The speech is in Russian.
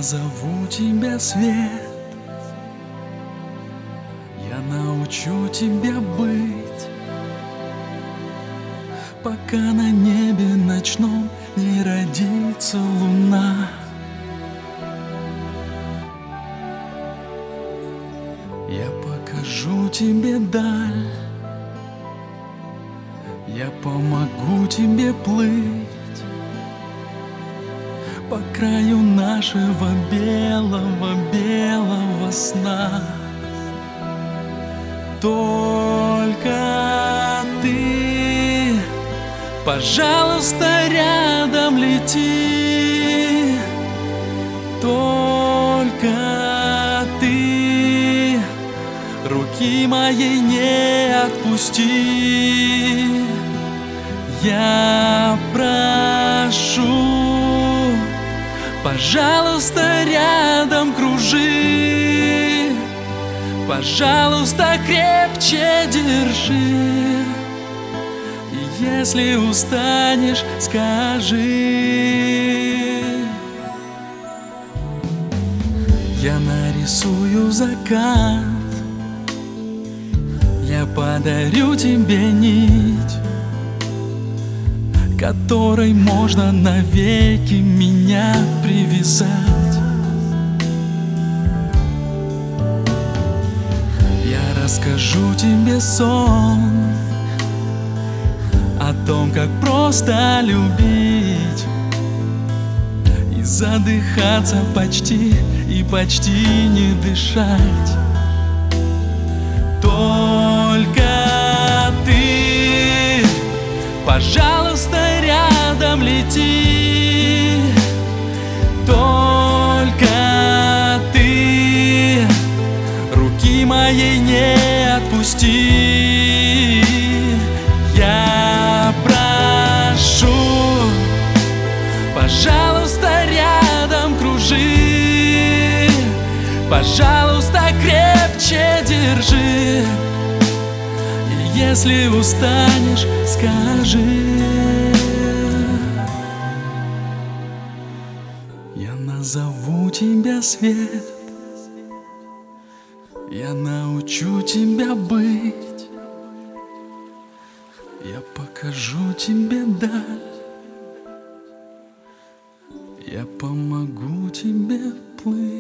назову тебя свет, я научу тебя быть, пока на небе ночном не родится луна. Я покажу тебе даль, я помогу тебе плыть по краю нашего белого сна. Только ты, пожалуйста, рядом лети. Только ты, руки моей не отпусти. Я прошу, пожалуйста, рядом кружи, пожалуйста, крепче держи. И если устанешь, скажи. Я нарисую закат, я подарю тебе нить, которой можно навеки меня привязать. Я расскажу тебе сон о том, как просто любить и задыхаться почти и почти не дышать. Только ты, пожалуйста, рядом лети. Только ты, руки моей не отпусти. Я прошу, пожалуйста, рядом кружи, пожалуйста, крепче держи. И если устанешь, скажи. Я назову тебя свет, я научу тебя быть, я покажу тебе даль, я помогу тебе плыть.